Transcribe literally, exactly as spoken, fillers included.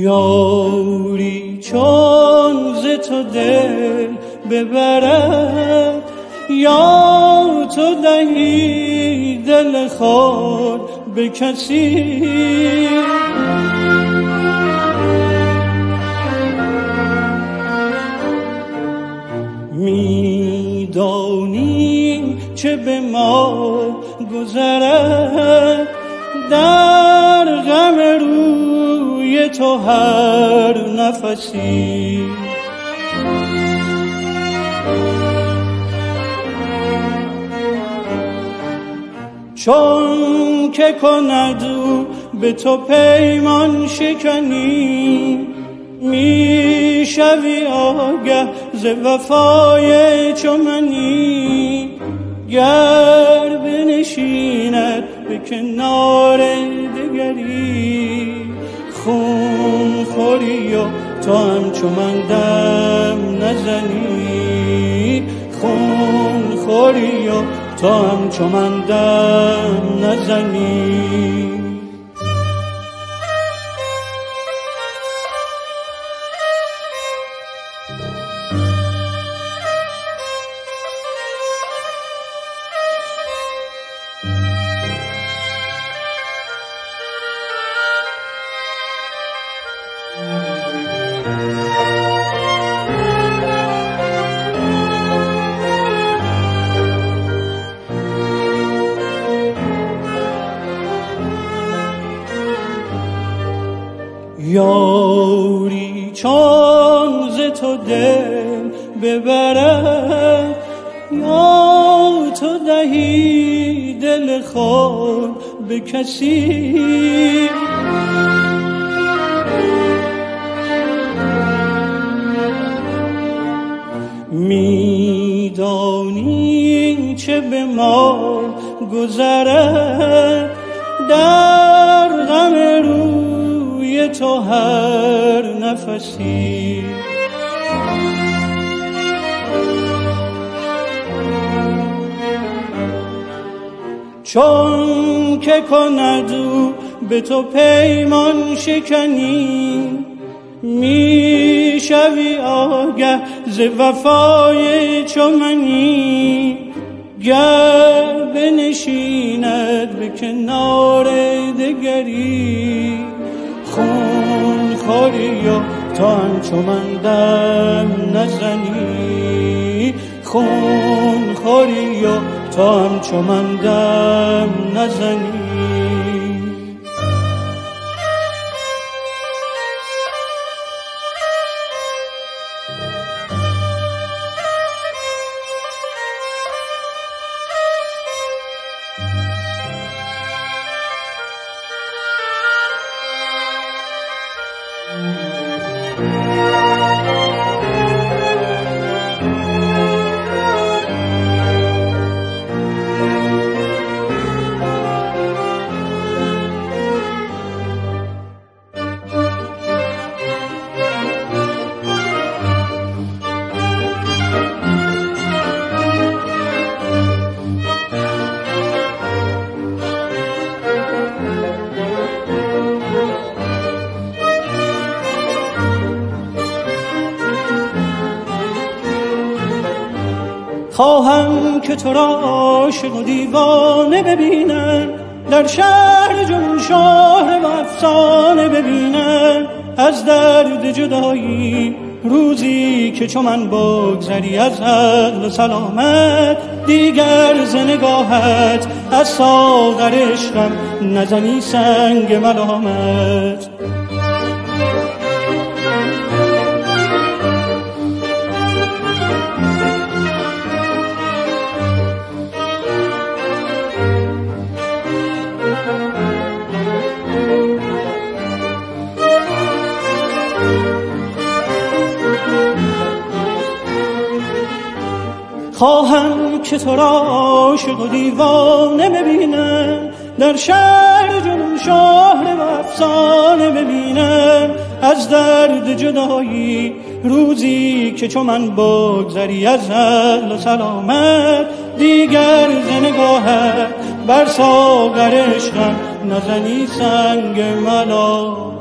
یاری چون ز تو دل ببرد، یا تو دهی دل خود به کسی. میدانی چه به ما گذرد، در غم روی تو هر نفسی. چون که کند او به تو پیمان شکنی، می شوی آگه ز وفای چو منی. گر بنشیند به کنار دگری، خون خوری و تو همچو من دم نزنی. خون خوری و تو همچو من دم نزنی. یاری چون ز تو دل ببرد، یا تو دهی دل خود به کسی. میدانی چه به ما گذرد، در غم روی تو هر نفسی. چون که کند او به تو پیمان شکنی، می شوی آگه ز وفای چو منی. گر بنشیند به کنار دگری، خون خوری و تو همچو من دم نزنی. خون خوری و تو همچو من دم نزنی. خواهم که تو را عاشق و دیوانه ببینم، در شهر جنون شاه و افسانه ببینم. از درد جدایی روزی که چو من بگذری از عقل و سلامت، دیگر ز نگاهت از ساغر عشقم نزنی سنگ ملامت. خواهم که تو را عاشق و دیوانه ببینم، در شهر جنون شهر و افسانه ببینم. از درد جدایی روزی که چو من بگذری از عقل و سلامت، دیگر ز نگاهت بر ساغر عشقم نزنی سنگ ملامت.